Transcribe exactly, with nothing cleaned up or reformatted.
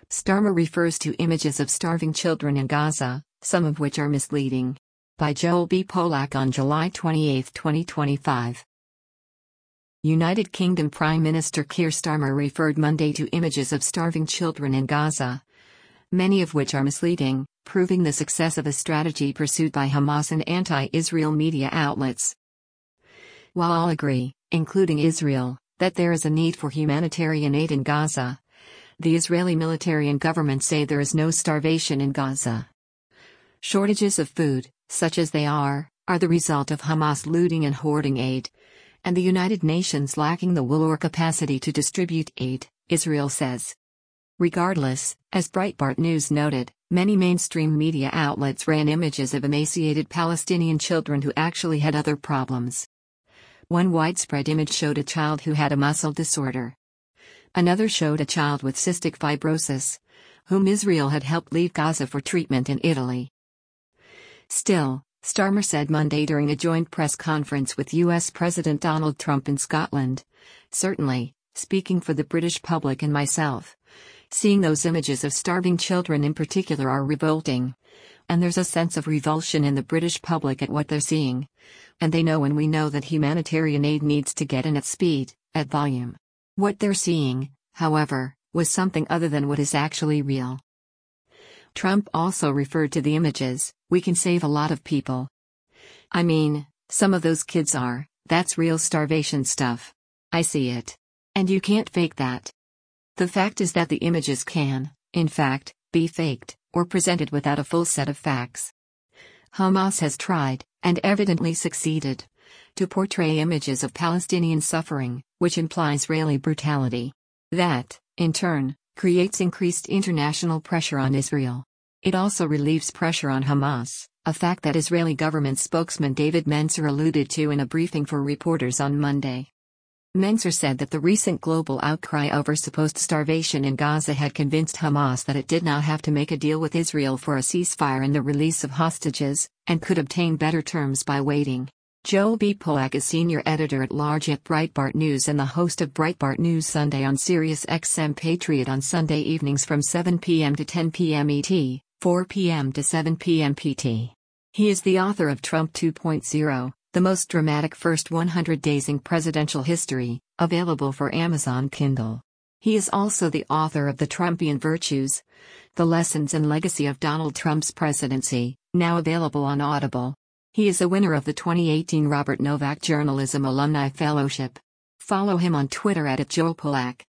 Starmer refers to images of starving children in Gaza, some of which are misleading. By Joel B. Polak on July twenty-eighth, twenty twenty-five. United Kingdom Prime Minister Keir Starmer referred Monday to images of starving children in Gaza, many of which are misleading, proving the success of a strategy pursued by Hamas and anti-Israel media outlets. While all agree, including Israel, that there is a need for humanitarian aid in Gaza, the Israeli military and government say there is no starvation in Gaza. Shortages of food, such as they are, are the result of Hamas looting and hoarding aid, and the United Nations lacking the will or capacity to distribute aid, Israel says. Regardless, as Breitbart News noted, many mainstream media outlets ran images of emaciated Palestinian children who actually had other problems. One widespread image showed a child who had a muscle disorder. Another showed a child with cystic fibrosis, whom Israel had helped leave Gaza for treatment in Italy. Still, Starmer said Monday during a joint press conference with U S President Donald Trump in Scotland, "Certainly, speaking for the British public and myself, seeing those images of starving children in particular are revolting. And there's a sense of revulsion in the British public at what they're seeing. And they know and we know that humanitarian aid needs to get in at speed, at volume. What they're seeing, however, was something other than what is actually real." Trump also referred to the images, "We can save a lot of people. I mean, some of those kids are, that's real starvation stuff. I see it. And you can't fake that. The fact is that the images can, in fact, be faked, or presented without a full set of facts. Hamas has tried, and evidently succeeded, to portray images of Palestinian suffering, which implies Israeli brutality. That, in turn, creates increased international pressure on Israel. It also relieves pressure on Hamas, a fact that Israeli government spokesman David Mencer alluded to in a briefing for reporters on Monday. Mencer said that the recent global outcry over supposed starvation in Gaza had convinced Hamas that it did not have to make a deal with Israel for a ceasefire and the release of hostages, and could obtain better terms by waiting. Joel B. Polak is senior editor-at-large at Breitbart News and the host of Breitbart News Sunday on Sirius X M Patriot on Sunday evenings from seven p m to ten p m E T, four p m to seven p m P T. He is the author of Trump two point oh, the most dramatic first one hundred days in presidential history, available for Amazon Kindle. He is also the author of The Trumpian Virtues, The Lessons and Legacy of Donald Trump's Presidency, now available on Audible. He is a winner of the twenty eighteen Robert Novak Journalism Alumni Fellowship. Follow him on Twitter at Joel Polak.